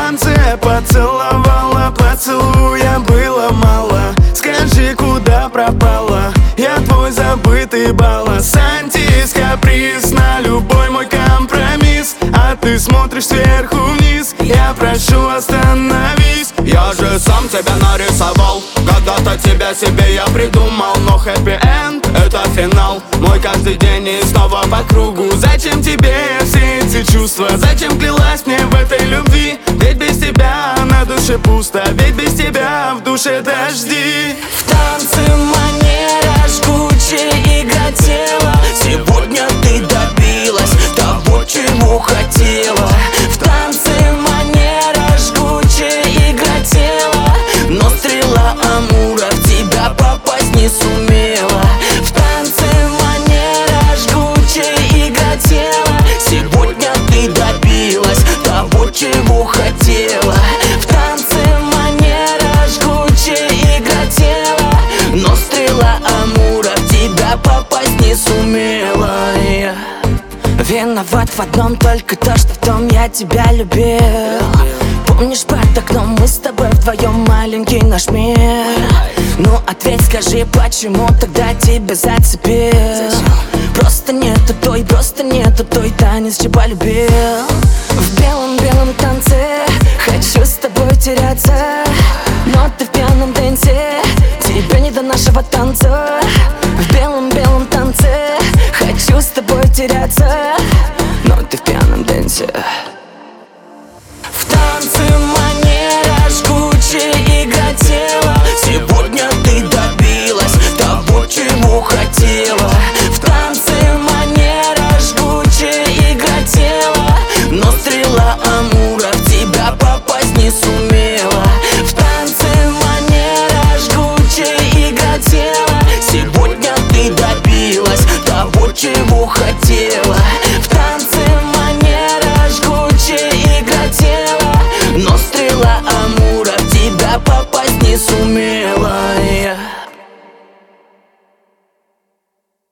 танце поцеловала, поцелуя было мало. Скажи, куда пропала? Я твой забытый баллас. Антискаприз на любой мой компромисс, а ты смотришь сверху вниз. Я прошу, остановись. Я же сам тебя нарисовал, когда-то тебя себе я придумал. Но хэппи-энд — это финал, мой каждый день и снова по кругу. Зачем тебе все эти чувства? Зачем клялась мне в этой любви? Ведь без тебя на душе пусто, ведь без тебя в душе дожди. В танце манера жгучая, игра тела. Сегодня ты добилась того, чего хотела. В танце манера жгучая, игра тела. Но стрела Амура в тебя попасть не сумела. В танце манера жгучая, игра тела. Сегодня ты добилась того, чего хотела. В танце манера жгучая, игра тела. Но стрела Амура в тебя попасть не сумела. Виноват в одном только то, что в том я тебя любил. Помнишь, под окном мы с тобой вдвоем маленький наш мир? Ну ответь, скажи, почему тогда тебя зацепил? Просто нету той танец, что полюбил. В белом-белом танце хочу с тобой теряться, но ты в пьяном дэнсе, тебе не до нашего танца. В белом-белом танце хочу с тобой теряться, но ты в пьяном дэнсе.